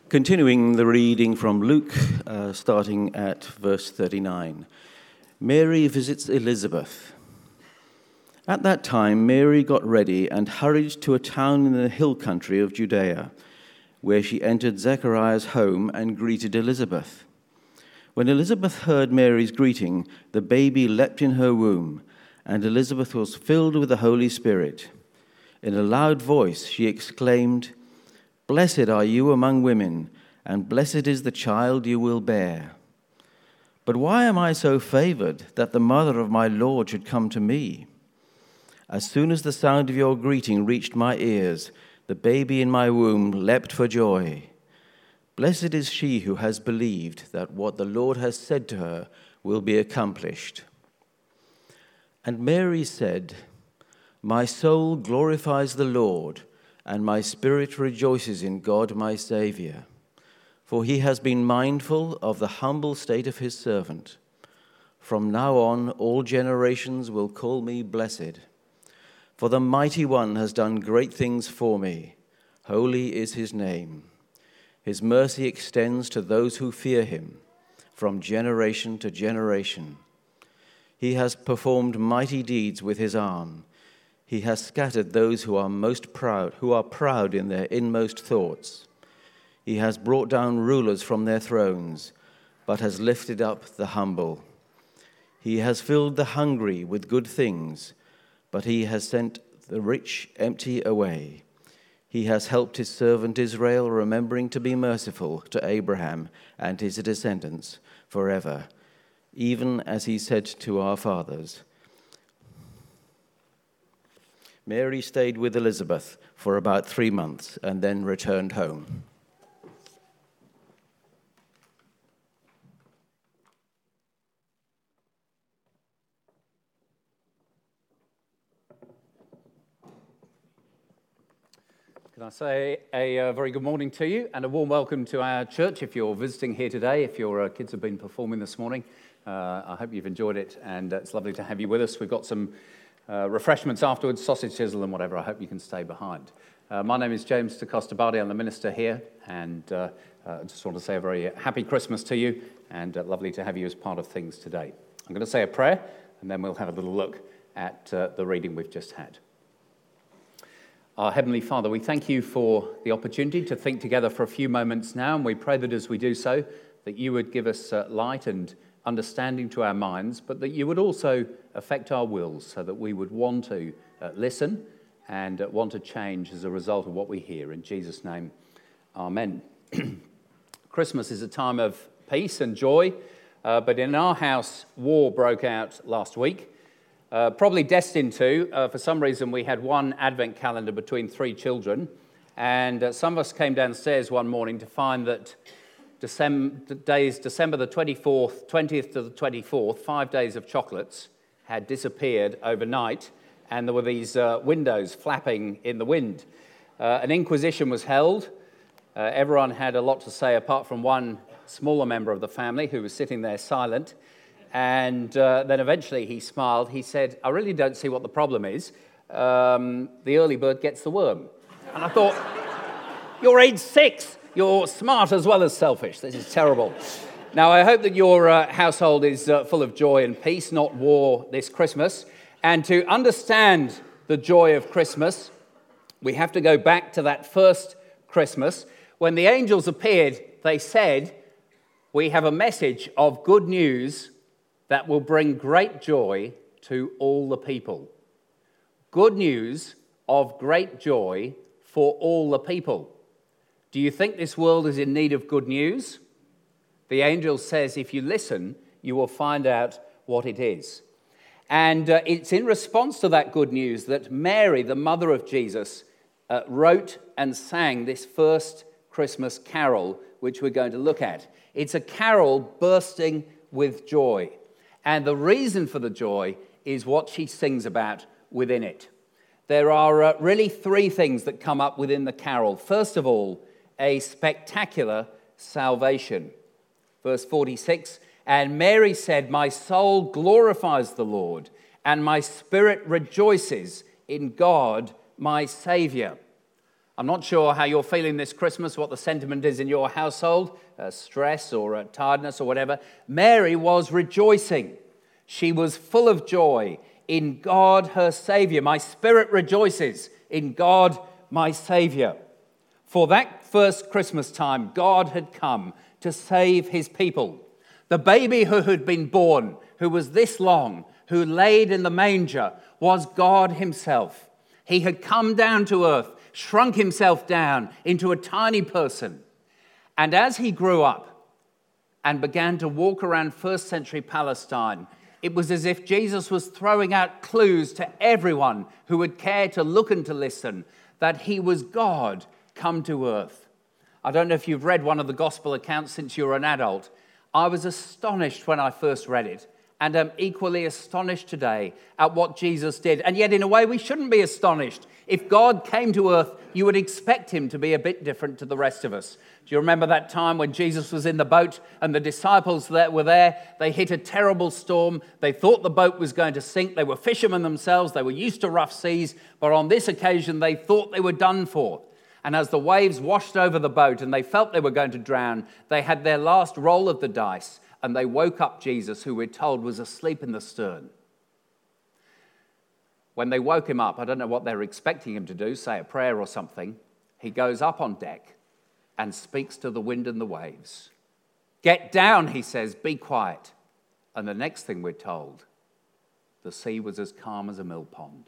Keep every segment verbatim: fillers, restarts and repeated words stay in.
Continuing the reading from Luke, uh, starting at verse thirty-nine. Mary visits Elizabeth. At that time, Mary got ready and hurried to a town in the hill country of Judea, where she entered Zechariah's home and greeted Elizabeth. When Elizabeth heard Mary's greeting, the baby leapt in her womb, and Elizabeth was filled with the Holy Spirit. In a loud voice, she exclaimed, "Blessed are you among women, and blessed is the child you will bear. But why am I so favored that the mother of my Lord should come to me? As soon as the sound of your greeting reached my ears, the baby in my womb leapt for joy. Blessed is she who has believed that what the Lord has said to her will be accomplished." And Mary said, "My soul glorifies the Lord, and my spirit rejoices in God my Savior, for he has been mindful of the humble state of his servant. From now on, all generations will call me blessed. For the Mighty One has done great things for me. Holy is his name. His mercy extends to those who fear him, from generation to generation. He has performed mighty deeds with his arm. He has scattered those who are most proud, who are proud in their inmost thoughts. He has brought down rulers from their thrones, but has lifted up the humble. He has filled the hungry with good things, but he has sent the rich empty away. He has helped his servant Israel, remembering to be merciful to Abraham and his descendants forever, even as he said to our fathers." Mary stayed with Elizabeth for about three months and then returned home. Can I say a, a very good morning to you and a warm welcome to our church if you're visiting here today, if your uh, kids have been performing this morning. Uh, I hope you've enjoyed it, and uh, it's lovely to have you with us. We've got some Uh, refreshments afterwards, sausage sizzle and whatever. I hope you can stay behind. Uh, my name is James de Costa Bardi. I'm the minister here, and uh, uh, I just want to say a very happy Christmas to you, and uh, lovely to have you as part of things today. I'm going to say a prayer, and then we'll have a little look at uh, the reading we've just had. Our Heavenly Father, we thank you for the opportunity to think together for a few moments now, and we pray that as we do so, that you would give us uh, light and understanding to our minds, but that you would also affect our wills so that we would want to uh, listen and uh, want to change as a result of what we hear. In Jesus' name, amen. Christmas is a time of peace and joy, uh, but in our house, war broke out last week. Uh, probably destined to. Uh, for some reason, we had one advent calendar between three children, and uh, some of us came downstairs one morning to find that December, days December the twenty-fourth, twentieth to the twenty-fourth, five days of chocolates had disappeared overnight, and there were these uh, windows flapping in the wind. Uh, an inquisition was held. Uh, everyone had a lot to say, apart from one smaller member of the family who was sitting there silent. And uh, then eventually he smiled. He said, "I really don't see what the problem is. Um, the early bird gets the worm." And I thought, you're age six. You're smart as well as selfish. This is terrible. Now, I hope that your uh, household is uh, full of joy and peace, not war, this Christmas. And to understand the joy of Christmas, we have to go back to that first Christmas. When the angels appeared, they said, "We have a message of good news that will bring great joy to all the people." Good news of great joy for all the people. Do you think this world is in need of good news? The angel says, if you listen, you will find out what it is. And uh, it's in response to that good news that Mary, the mother of Jesus, uh, wrote and sang this first Christmas carol, which we're going to look at. It's a carol bursting with joy. And the reason for the joy is what she sings about within it. There are uh, really three things that come up within the carol. First of all, a spectacular salvation. Verse forty-six, "And Mary said, my soul glorifies the Lord, and my spirit rejoices in God, my Savior." I'm not sure how you're feeling this Christmas, what the sentiment is in your household, uh, stress or uh, tiredness or whatever. Mary was rejoicing. She was full of joy in God, her Savior. My spirit rejoices in God, my Savior. For that first Christmas time, God had come to save his people. The baby who had been born, who was this long, who laid in the manger, was God himself. He had come down to earth, shrunk himself down into a tiny person. And as he grew up and began to walk around first century Palestine, it was as if Jesus was throwing out clues to everyone who would care to look and to listen that he was God come to earth. I don't know if you've read one of the gospel accounts since you were an adult. I was astonished when I first read it, and am equally astonished today at what Jesus did. And yet, in a way, we shouldn't be astonished. If God came to earth, you would expect him to be a bit different to the rest of us. Do you remember that time when Jesus was in the boat and the disciples that were there? They hit a terrible storm. They thought the boat was going to sink. They were fishermen themselves. They were used to rough seas. But on this occasion, they thought they were done for. And as the waves washed over the boat and they felt they were going to drown, they had their last roll of the dice and they woke up Jesus, who we're told was asleep in the stern. When they woke him up, I don't know what they were expecting him to do, say a prayer or something. He goes up on deck and speaks to the wind and the waves. Get down, he says, be quiet. And the next thing we're told, the sea was as calm as a mill pond.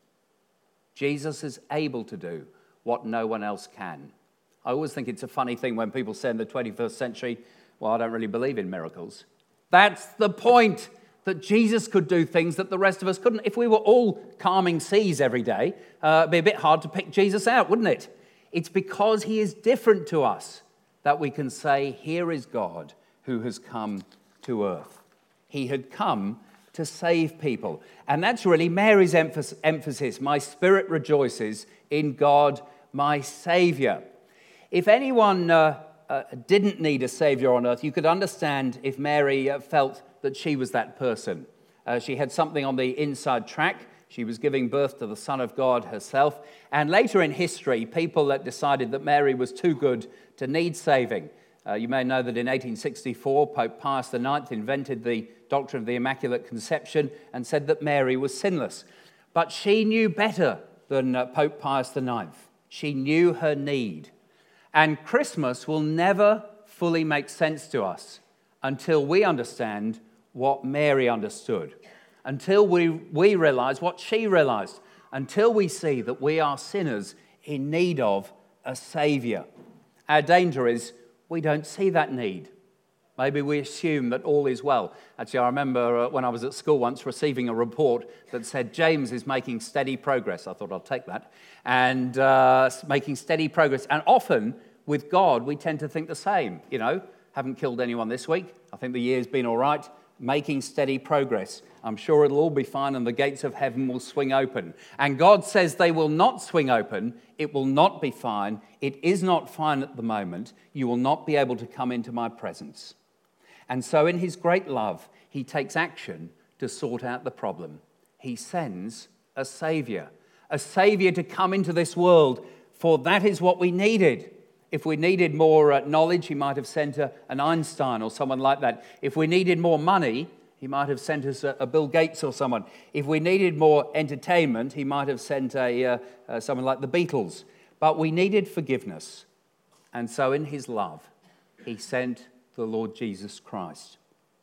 Jesus is able to do what no one else can. I always think it's a funny thing when people say in the twenty-first century, well, I don't really believe in miracles. That's the point, that Jesus could do things that the rest of us couldn't. If we were all calming seas every day, uh, it'd be a bit hard to pick Jesus out, wouldn't it? It's because he is different to us that we can say, here is God who has come to earth. He had come to save people. And that's really Mary's emphasis. My spirit rejoices in God, my Savior. If anyone uh, uh, didn't need a Savior on earth, you could understand if Mary uh, felt that she was that person. Uh, she had something on the inside track. She was giving birth to the Son of God herself. And later in history, people that decided that Mary was too good to need saving. Uh, you may know that in eighteen sixty-four, Pope Pius the ninth invented the doctrine of the Immaculate Conception and said that Mary was sinless. But she knew better than uh, Pope Pius the ninth. She knew her need. And Christmas will never fully make sense to us until we understand what Mary understood, until we, we realize what she realized, until we see that we are sinners in need of a Savior. Our danger is we don't see that need. Maybe we assume that all is well. Actually, I remember uh, when I was at school once receiving a report that said James is making steady progress. I thought I'll take that. And uh, making steady progress. And often with God, we tend to think the same. You know, haven't killed anyone this week. I think the year's been all right. Making steady progress. I'm sure it'll all be fine and the gates of heaven will swing open. And God says they will not swing open. It will not be fine. It is not fine at the moment. You will not be able to come into my presence. And so in his great love, he takes action to sort out the problem. He sends a Savior, a Savior to come into this world, for that is what we needed. If we needed more uh, knowledge, he might have sent a, an Einstein or someone like that. If we needed more money, he might have sent us a, a Bill Gates or someone. If we needed more entertainment, he might have sent a uh, uh, someone like the Beatles. But we needed forgiveness. And so in his love, he sent the Lord Jesus Christ.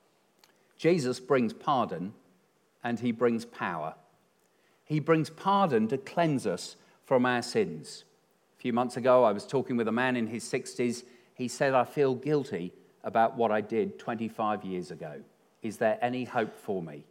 Jesus brings pardon and he brings power. He brings pardon to cleanse us from our sins. A few months ago, I was talking with a man in his sixties. He said, I feel guilty about what I did twenty-five years ago. Is there any hope for me?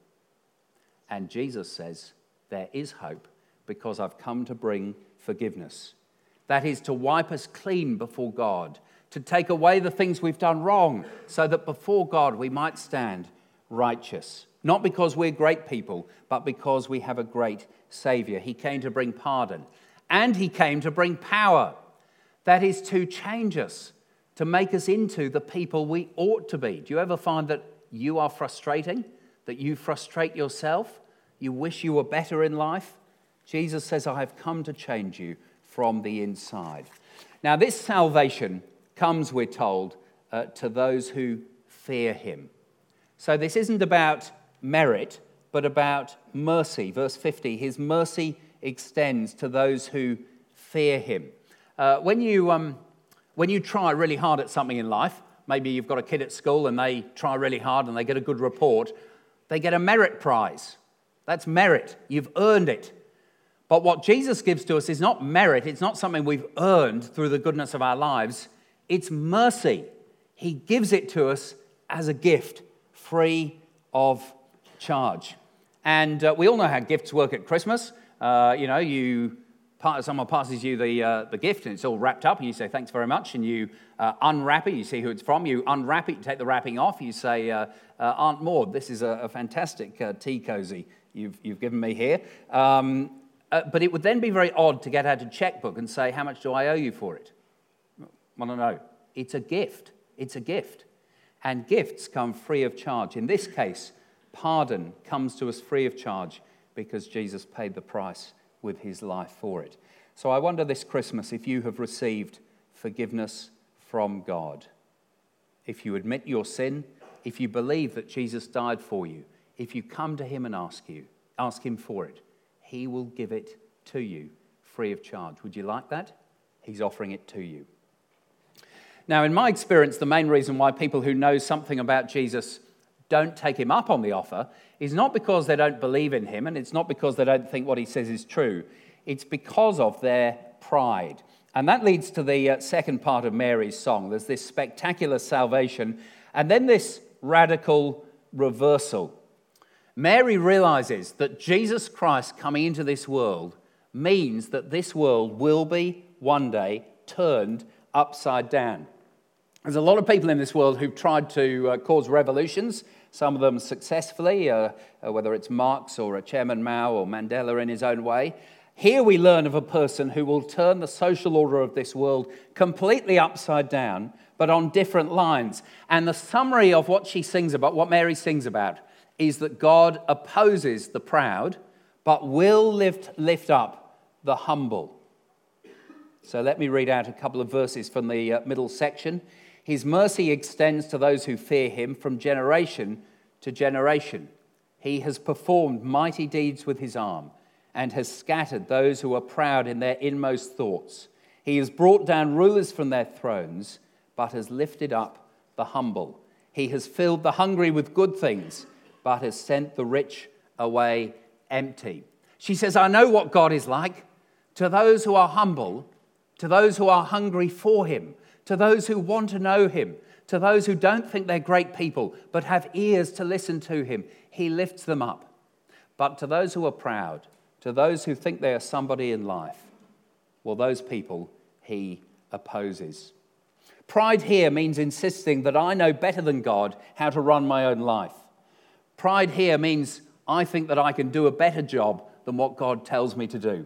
And Jesus says, there is hope because I've come to bring forgiveness. That is to wipe us clean before God, to take away the things we've done wrong so that before God we might stand righteous. Not because we're great people, but because we have a great Savior. He came to bring pardon. And he came to bring power. That is to change us, to make us into the people we ought to be. Do you ever find that you are frustrating? That you frustrate yourself? You wish you were better in life? Jesus says, I have come to change you from the inside. Now, this salvation comes, we're told, uh, to those who fear him. So this isn't about merit, but about mercy. Verse fifty, his mercy extends to those who fear him. Uh, when you um, when you try really hard at something in life, maybe you've got a kid at school and they try really hard and they get a good report, they get a merit prize. That's merit. You've earned it. But what Jesus gives to us is not merit. It's not something we've earned through the goodness of our lives. It's mercy. He gives it to us as a gift, free of charge. And uh, we all know how gifts work at Christmas. Uh, you know, you someone passes you the uh, the gift and it's all wrapped up, and you say thanks very much, and you uh, unwrap it. You see who it's from. You unwrap it. You take the wrapping off. You say, uh, uh, Aunt Maud, this is a, a fantastic uh, tea cozy you've you've given me here. Um, uh, but it would then be very odd to get out a checkbook and say, how much do I owe you for it? Well, no, no. It's a gift. It's a gift, and gifts come free of charge. In this case, pardon comes to us free of charge because Jesus paid the price with his life for it. So I wonder this Christmas if you have received forgiveness from God. If you admit your sin, if you believe that Jesus died for you, if you come to him and ask you, ask him for it, he will give it to you free of charge. Would you like that? He's offering it to you. Now, in my experience, the main reason why people who know something about Jesus don't take him up on the offer is not because they don't believe in him, and it's not because they don't think what he says is true. It's because of their pride. And that leads to the uh, second part of Mary's song. There's this spectacular salvation, and then this radical reversal. Mary realizes that Jesus Christ coming into this world means that this world will be one day turned upside down. There's a lot of people in this world who've tried to uh, cause revolutions, some of them successfully, uh, uh, whether it's Marx or uh, Chairman Mao or Mandela in his own way. Here we learn of a person who will turn the social order of this world completely upside down, but on different lines. And the summary of what she sings about, what Mary sings about, is that God opposes the proud, but will lift, lift up the humble. So let me read out a couple of verses from the uh, middle section. His mercy extends to those who fear him from generation to generation. He has performed mighty deeds with his arm and has scattered those who are proud in their inmost thoughts. He has brought down rulers from their thrones, but has lifted up the humble. He has filled the hungry with good things, but has sent the rich away empty. She says, I know what God is like. To those who are humble, to those who are hungry for him, to those who want to know him, to those who don't think they're great people, but have ears to listen to him, he lifts them up. But to those who are proud, to those who think they are somebody in life, well, those people he opposes. Pride here means insisting that I know better than God how to run my own life. Pride here means I think that I can do a better job than what God tells me to do.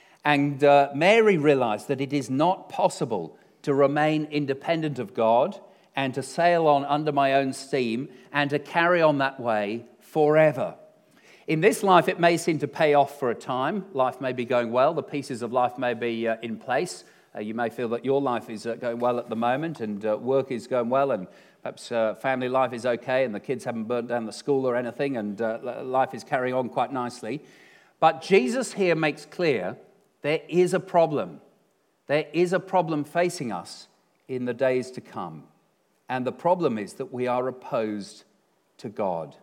And uh, Mary realized that it is not possible to remain independent of God and to sail on under my own steam and to carry on that way forever. In this life, it may seem to pay off for a time. Life may be going well. The pieces of life may be uh, in place. Uh, you may feel that your life is uh, going well at the moment and uh, work is going well, and perhaps uh, family life is okay and the kids haven't burnt down the school or anything, and uh, life is carrying on quite nicely. But Jesus here makes clear there is a problem. There is a problem facing us in the days to come. And the problem is that we are opposed to God.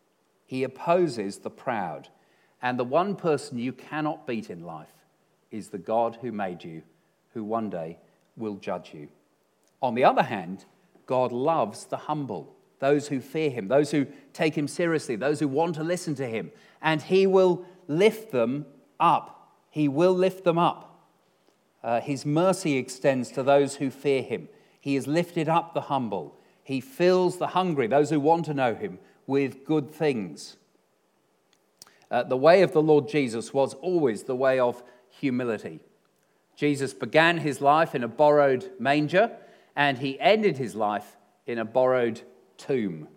He opposes the proud. And the one person you cannot beat in life is the God who made you, who one day will judge you. On the other hand, God loves the humble, those who fear him, those who take him seriously, those who want to listen to him. And he will lift them up. He will lift them up. Uh, his mercy extends to those who fear him. He has lifted up the humble. He fills the hungry, those who want to know him, with good things. Uh, the way of the Lord Jesus was always the way of humility. Jesus began his life in a borrowed manger, and he ended his life in a borrowed tomb.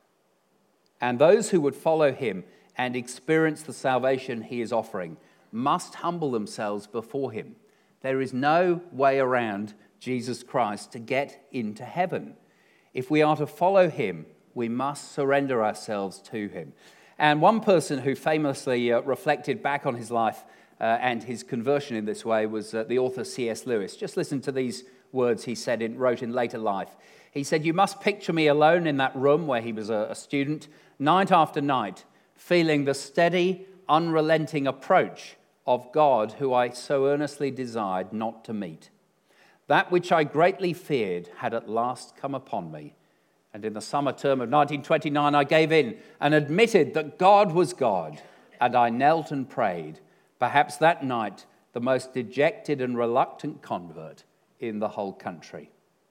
And those who would follow him and experience the salvation he is offering must humble themselves before him. There is no way around Jesus Christ to get into heaven. If we are to follow him, we must surrender ourselves to him. And one person who famously uh, reflected back on his life uh, and his conversion in this way was uh, the author C S Lewis. Just listen to these words he said in, wrote in later life. He said, "You must picture me alone in that room where he was a, a student, night after night, feeling the steady, unrelenting approach of God who I so earnestly desired not to meet. That which I greatly feared had at last come upon me. And in the summer term of nineteen twenty-nine, I gave in and admitted that God was God, and I knelt and prayed, perhaps that night the most dejected and reluctant convert in the whole country."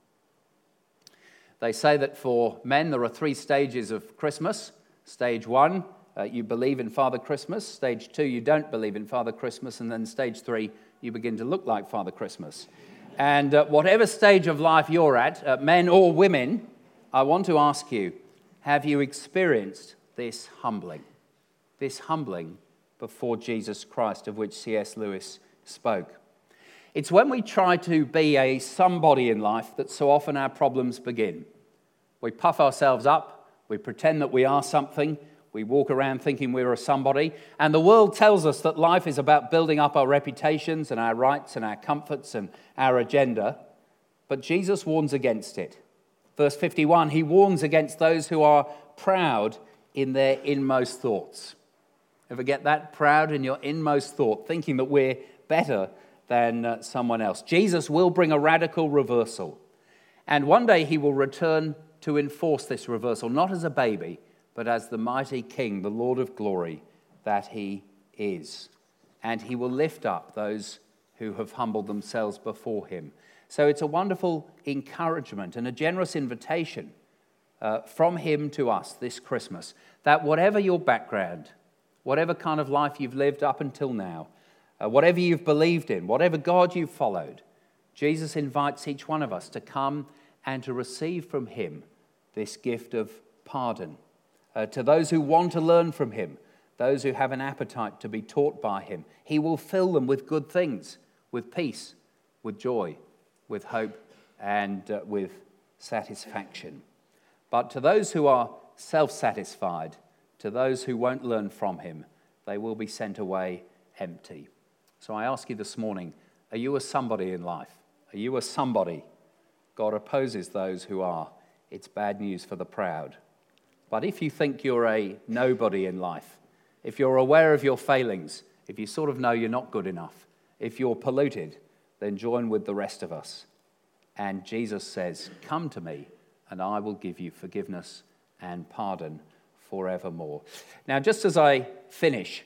They say that for men there are three stages of Christmas. Stage one, uh, you believe in Father Christmas. Stage two, you don't believe in Father Christmas. And then stage three, you begin to look like Father Christmas. And uh, whatever stage of life you're at, uh, men or women, I want to ask you, have you experienced this humbling? This humbling before Jesus Christ of which C S Lewis spoke. It's when we try to be a somebody in life that so often our problems begin. We puff ourselves up, we pretend that we are something, we walk around thinking we're a somebody, and the world tells us that life is about building up our reputations and our rights and our comforts and our agenda, but Jesus warns against it. Verse fifty-one, he warns against those who are proud in their inmost thoughts. Ever get that? Proud in your inmost thought, thinking that we're better than uh, someone else. Jesus will bring a radical reversal. And one day he will return to enforce this reversal, not as a baby, but as the mighty King, the Lord of glory that he is. And he will lift up those who have humbled themselves before him. So it's a wonderful encouragement and a generous invitation uh, from him to us this Christmas, that whatever your background, whatever kind of life you've lived up until now, Uh, whatever you've believed in, whatever God you've followed, Jesus invites each one of us to come and to receive from him this gift of pardon. Uh, to those who want to learn from him, those who have an appetite to be taught by him, he will fill them with good things, with peace, with joy, with hope, and uh, with satisfaction. But to those who are self-satisfied, to those who won't learn from him, they will be sent away empty. So I ask you this morning, are you a somebody in life? Are you a somebody? God opposes those who are. It's bad news for the proud. But if you think you're a nobody in life, if you're aware of your failings, if you sort of know you're not good enough, if you're polluted, then join with the rest of us. And Jesus says, "Come to me, and I will give you forgiveness and pardon forevermore." Now, just as I finish,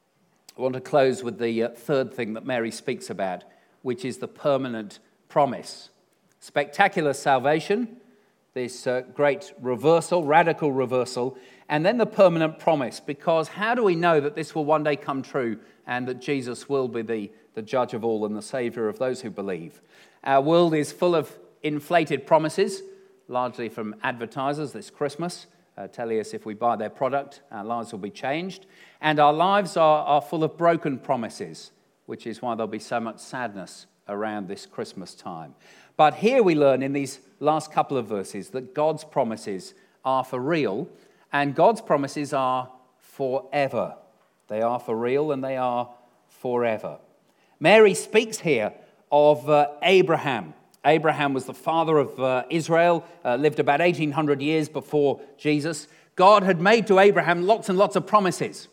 I want to close with the uh, third thing that Mary speaks about, which is the permanent promise. Spectacular salvation, this uh, great reversal, radical reversal, and then the permanent promise, because how do we know that this will one day come true and that Jesus will be the, the judge of all and the saviour of those who believe? Our world is full of inflated promises, largely from advertisers this Christmas, uh, telling us if we buy their product, our lives will be changed. And our lives are, are full of broken promises, which is why there'll be so much sadness around this Christmas time. But here we learn in these last couple of verses that God's promises are for real, and God's promises are forever. They are for real and they are forever. Mary speaks here of uh, Abraham. Abraham was the father of uh, Israel, uh, lived about eighteen hundred years before Jesus. God had made to Abraham lots and lots of promises.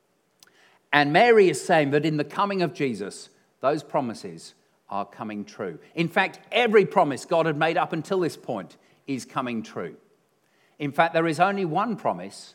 And Mary is saying that in the coming of Jesus, those promises are coming true. In fact, every promise God had made up until this point is coming true. In fact, there is only one promise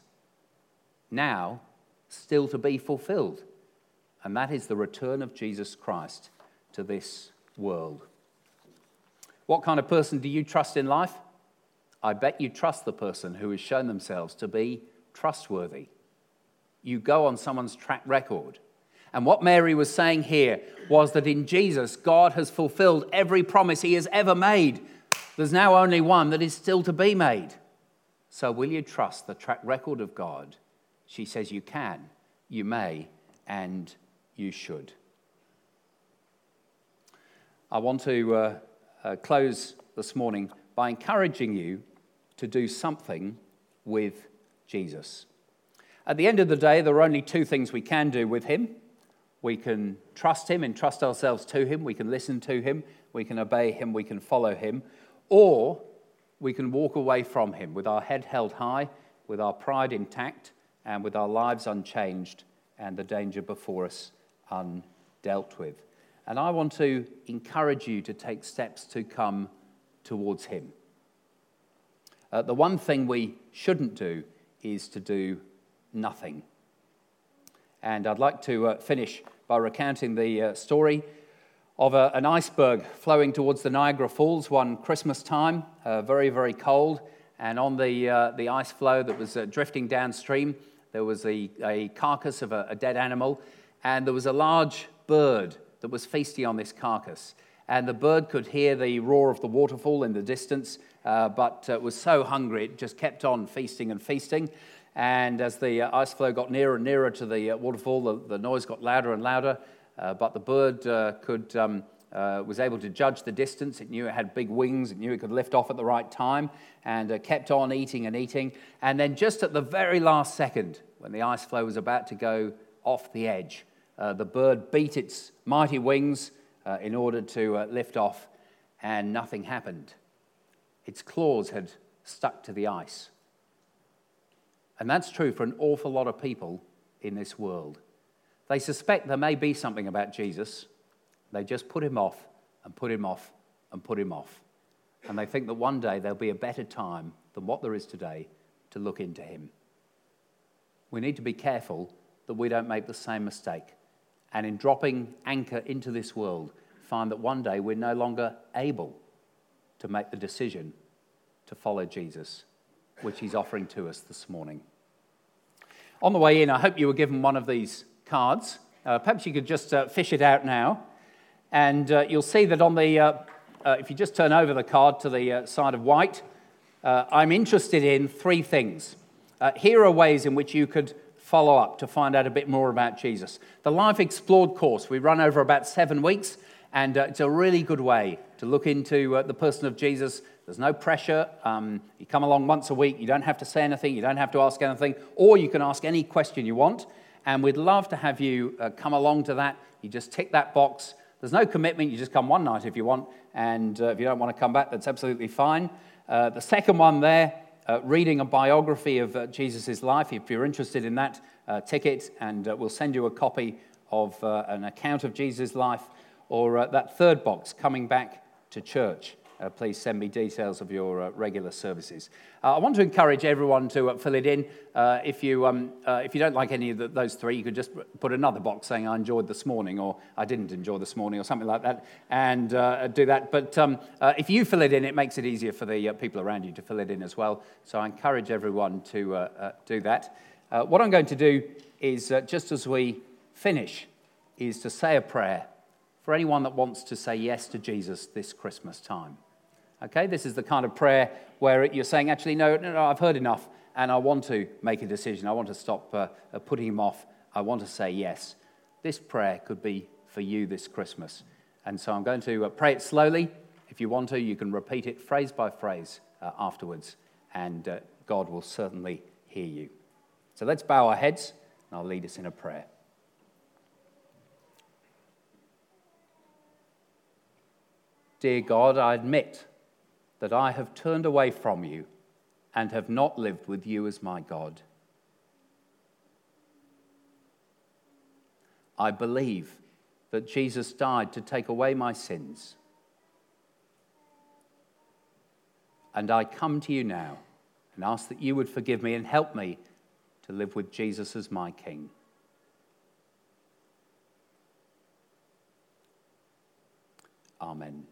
now still to be fulfilled, and that is the return of Jesus Christ to this world. What kind of person do you trust in life? I bet you trust the person who has shown themselves to be trustworthy. You go on someone's track record. And what Mary was saying here was that in Jesus, God has fulfilled every promise he has ever made. There's now only one that is still to be made. So will you trust the track record of God? She says you can, you may, and you should. I want to uh, uh, close this morning by encouraging you to do something with Jesus. At the end of the day, there are only two things we can do with him. We can trust him and trust ourselves to him. We can listen to him. We can obey him. We can follow him. Or we can walk away from him with our head held high, with our pride intact, and with our lives unchanged and the danger before us undealt with. And I want to encourage you to take steps to come towards him. Uh, the one thing we shouldn't do is to do nothing. And I'd like to uh, finish by recounting the uh, story of a, an iceberg flowing towards the Niagara Falls one Christmas time, uh, very, very cold. And on the uh, the ice floe that was uh, drifting downstream, there was a, a carcass of a, a dead animal, and there was a large bird that was feasting on this carcass. And the bird could hear the roar of the waterfall in the distance, uh, but uh, was so hungry it just kept on feasting and feasting. And as the uh, ice floe got nearer and nearer to the uh, waterfall, the, the noise got louder and louder. Uh, but the bird uh, could um, uh, was able to judge the distance. It knew it had big wings. It knew it could lift off at the right time, and uh, kept on eating and eating. And then just at the very last second, when the ice floe was about to go off the edge, uh, the bird beat its mighty wings uh, in order to uh, lift off, and nothing happened. Its claws had stuck to the ice. And that's true for an awful lot of people in this world. They suspect there may be something about Jesus. They just put him off and put him off and put him off. And they think that one day there'll be a better time than what there is today to look into him. We need to be careful that we don't make the same mistake. And in dropping anchor into this world, find that one day we're no longer able to make the decision to follow Jesus, which he's offering to us this morning. On the way in, I hope you were given one of these cards. Uh, perhaps you could just uh, fish it out now. And uh, you'll see that on the, uh, uh, if you just turn over the card to the uh, side of white, uh, I'm interested in three things. Uh, here are ways in which you could follow up to find out a bit more about Jesus. The Life Explored course, we run over about seven weeks, and uh, it's a really good way to look into uh, the person of Jesus. There's no pressure. Um, you come along once a week. You don't have to say anything. You don't have to ask anything. Or you can ask any question you want. And we'd love to have you uh, come along to that. You just tick that box. There's no commitment. You just come one night if you want. And uh, if you don't want to come back, that's absolutely fine. Uh, the second one there, uh, reading a biography of uh, Jesus' life. If you're interested in that, uh, tick it. And uh, we'll send you a copy of uh, an account of Jesus' life. Or uh, that third box, coming back to church. Uh, please send me details of your uh, regular services. Uh, I want to encourage everyone to uh, fill it in. Uh, if you um, uh, if you don't like any of the, those three, you could just put another box saying I enjoyed this morning, or I didn't enjoy this morning, or something like that, and uh, do that. But um, uh, if you fill it in, it makes it easier for the uh, people around you to fill it in as well. So I encourage everyone to uh, uh, do that. Uh, what I'm going to do is, uh, just as we finish, is to say a prayer for anyone that wants to say yes to Jesus this Christmas time. Okay, this is the kind of prayer where you're saying, actually, no, no, no, I've heard enough, and I want to make a decision. I want to stop uh, putting him off. I want to say yes. This prayer could be for you this Christmas. And so I'm going to uh, pray it slowly. If you want to, you can repeat it phrase by phrase uh, afterwards, and uh, God will certainly hear you. So let's bow our heads, and I'll lead us in a prayer. Dear God, I admit that I have turned away from you and have not lived with you as my God. I believe that Jesus died to take away my sins. And I come to you now and ask that you would forgive me and help me to live with Jesus as my King. Amen.